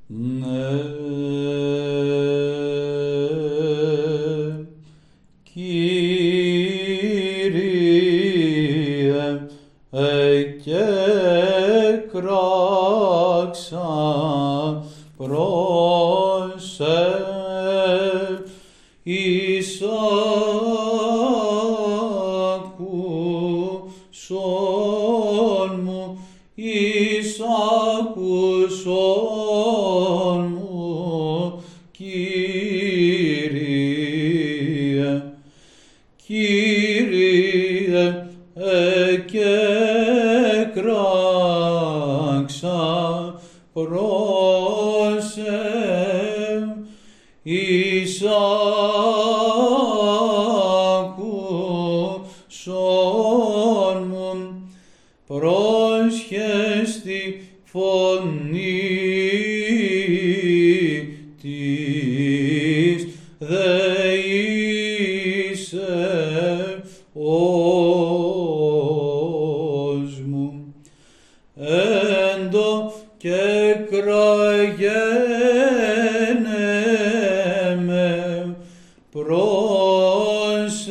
Ναι, Κύριε, εκέκραξα προς εις άκουσον μου, εις άκουσον μου, Κύριε. Κύριε, εκέκραξα προς εις άκουσον μου, πρόσχεστη φωνή της δεήσεώς μου. Έντο και κραγένε με προς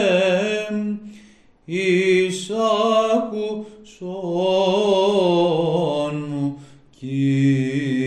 εις άκουσον μου, Κύριε.